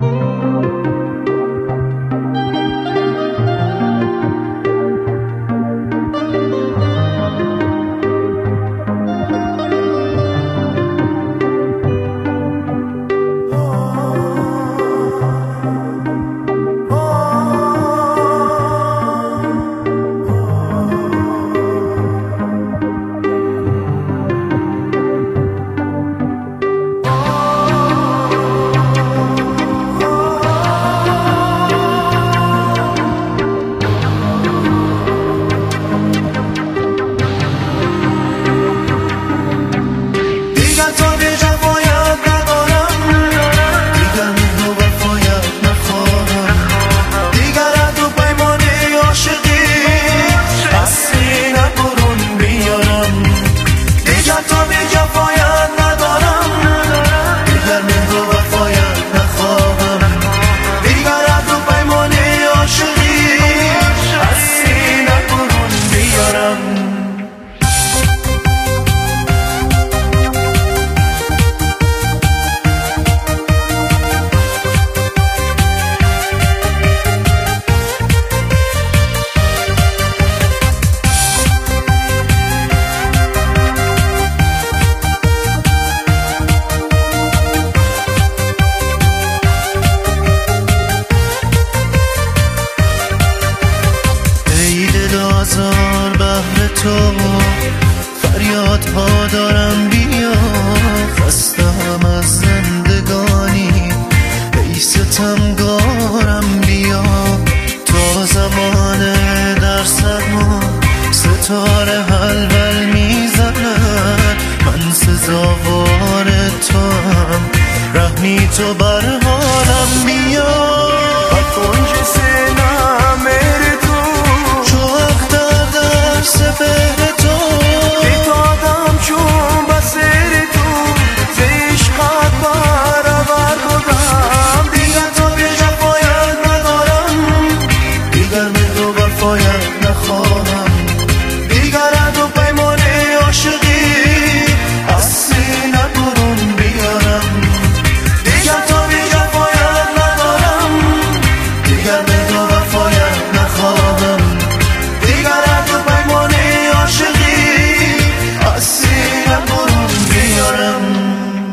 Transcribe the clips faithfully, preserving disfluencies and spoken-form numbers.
هزار بهر تو فریادها دارم، بیا خستم از زندگانی، ای ستمگارم بیا. تا زمان در سما ستاره حلول میزند، من سزاوار تو هم، رحمی تو بر حالم بیا. کنج سینم میری تو، چو اختر در سپهر تو، ایتادم چون بسیر تو، زیشقت برابر بودم. دیگر تو به جفایت ندارم، دیگر به تو وفایت نخواهم، دیگر تو پیمان عاشقی از سینه برون بیارم. دیگر تو به جفایت ندارم، دیگر به تو وفایت نخواهم، دیگر تو پیمان عاشقی از سینه برون بیارم.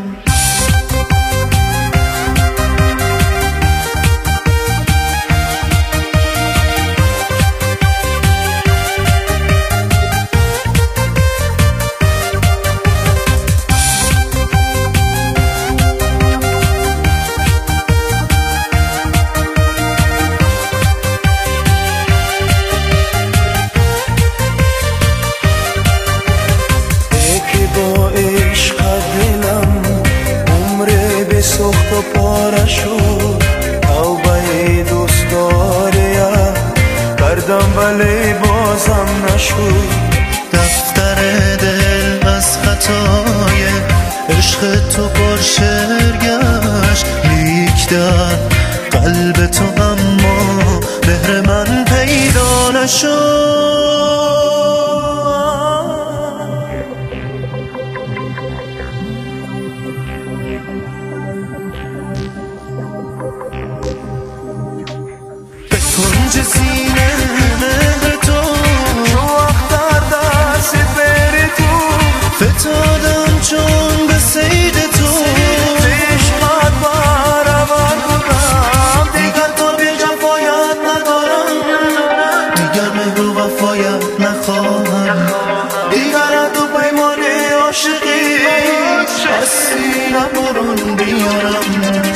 سخت و پاره شد، توبه دوست داریم کردم ولی بازم نشد. دفتر دل از خطای عشق تو پرشر گشت، لیک در قلب تو اما مهر من پیدا نشد. کنج سینه مهر تو، چو اختر در سپهر تو، فتادم چون به صید تو، عشقت برابر بودم. دیگر تو به جفایت ندارم، دیگر مهر و وفایت نخواهم، دیگر تو پیمان عاشقی از سینه برون بیارم.